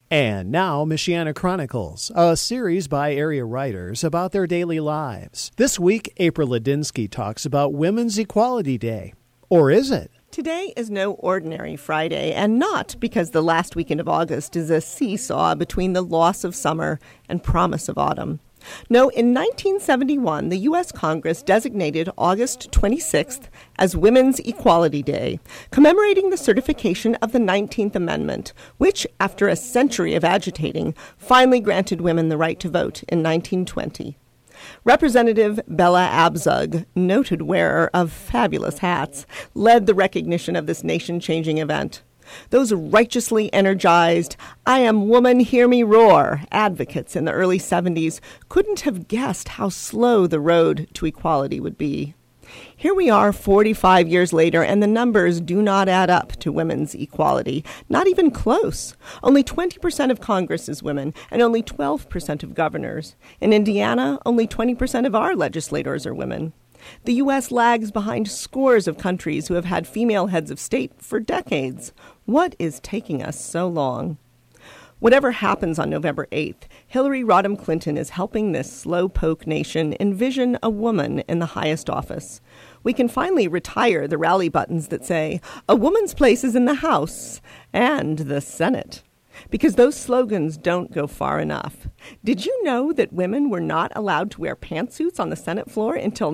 And now, Michiana Chronicles, a series by area writers about their daily lives. This week, April Ladinsky talks about Women's Equality Day. Or is it? Today is no ordinary Friday, and not because the last weekend of August is a seesaw between the loss of summer and promise of autumn. No, in 1971, the U.S. Congress designated August 26th as Women's Equality Day, commemorating the certification of the 19th Amendment, which, after a century of agitating, finally granted women the right to vote in 1920. Representative Bella Abzug, noted wearer of fabulous hats, led the recognition of this nation-changing event. Those righteously energized, "I am woman, hear me roar" advocates in the early 70s couldn't have guessed how slow the road to equality would be. Here we are 45 years later, and the numbers do not add up to women's equality. Not even close. Only 20% of Congress is women, and only 12% of governors. In Indiana, only 20% of our legislators are women. The U.S. lags behind scores of countries who have had female heads of state for decades. What is taking us so long? Whatever happens on November 8th, Hillary Rodham Clinton is helping this slowpoke nation envision a woman in the highest office. We can finally retire the rally buttons that say, "A woman's place is in the House and the Senate." Because those slogans don't go far enough. Did you know that women were not allowed to wear pantsuits on the Senate floor until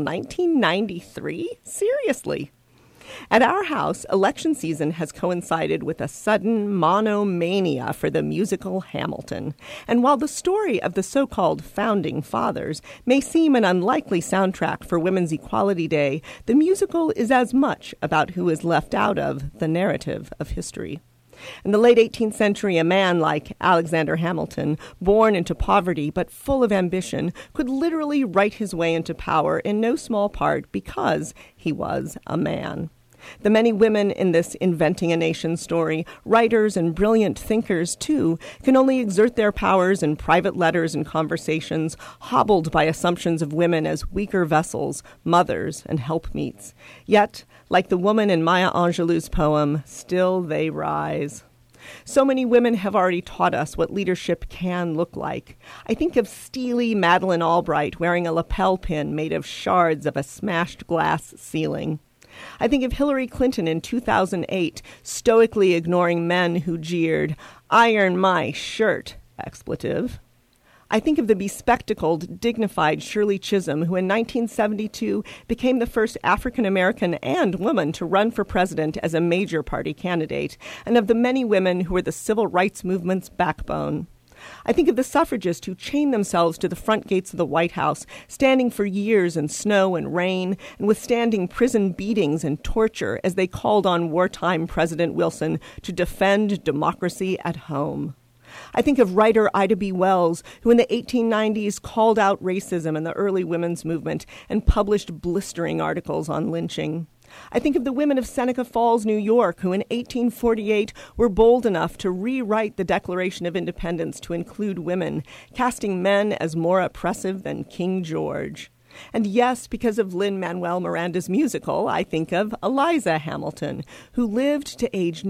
1993? Seriously. At our house, election season has coincided with a sudden monomania for the musical Hamilton. And while the story of the so-called Founding Fathers may seem an unlikely soundtrack for Women's Equality Day, the musical is as much about who is left out of the narrative of history. In the late 18th century, a man like Alexander Hamilton, born into poverty but full of ambition, could literally write his way into power in no small part because he was a man. The many women in this inventing a nation story, writers and brilliant thinkers too, can only exert their powers in private letters and conversations, hobbled by assumptions of women as weaker vessels, mothers, and helpmeets. Yet, like the woman in Maya Angelou's poem, still they rise. So many women have already taught us what leadership can look like. I think of steely Madeleine Albright wearing a lapel pin made of shards of a smashed glass ceiling. I think of Hillary Clinton in 2008, stoically ignoring men who jeered, "Iron my shirt," expletive. I think of the bespectacled, dignified Shirley Chisholm, who in 1972 became the first African-American and woman to run for president as a major party candidate, and of the many women who were the civil rights movement's backbone. I think of the suffragists who chained themselves to the front gates of the White House, standing for years in snow and rain, and withstanding prison beatings and torture as they called on wartime President Wilson to defend democracy at home. I think of writer Ida B. Wells, who in the 1890s called out racism in the early women's movement and published blistering articles on lynching. I think of the women of Seneca Falls, New York, who in 1848 were bold enough to rewrite the Declaration of Independence to include women, casting men as more oppressive than King George. And yes, because of Lin-Manuel Miranda's musical, I think of Eliza Hamilton, who lived to age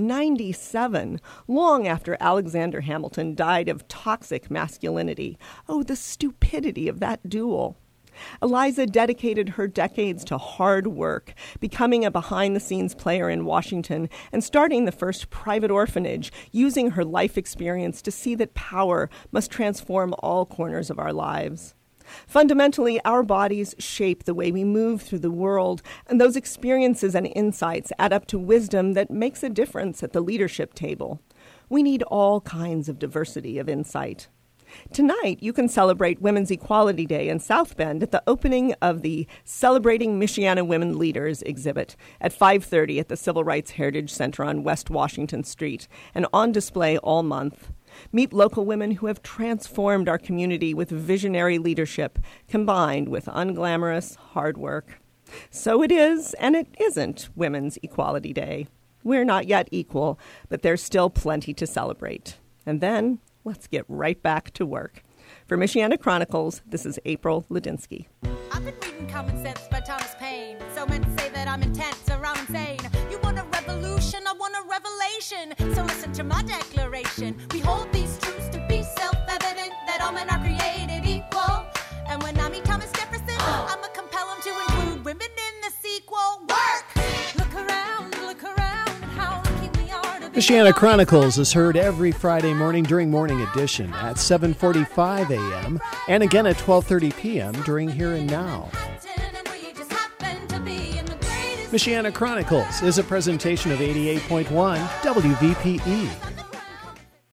97, long after Alexander Hamilton died of toxic masculinity. Oh, the stupidity of that duel. Eliza dedicated her decades to hard work, becoming a behind-the-scenes player in Washington and starting the first private orphanage, using her life experience to see that power must transform all corners of our lives. Fundamentally, our bodies shape the way we move through the world, and those experiences and insights add up to wisdom that makes a difference at the leadership table. We need all kinds of diversity of insight. Tonight, you can celebrate Women's Equality Day in South Bend at the opening of the Celebrating Michiana Women Leaders exhibit at 5:30 at the Civil Rights Heritage Center on West Washington Street, and on display all month. Meet local women who have transformed our community with visionary leadership combined with unglamorous hard work. So it is, and it isn't, Women's Equality Day. We're not yet equal, but there's still plenty to celebrate. And then, let's get right back to work. For Michiana Chronicles, this is April Ladinsky. I've been reading Common Sense by Thomas Paine. So meant to say that I'm intense or I'm insane. You want a revolution, I want a revelation. So listen to my declaration. We hold these truths Michiana Chronicles is heard every Friday morning during Morning Edition at 7:45 a.m. and again at 12:30 p.m. during Here and Now. Michiana Chronicles is a presentation of 88.1 WVPE.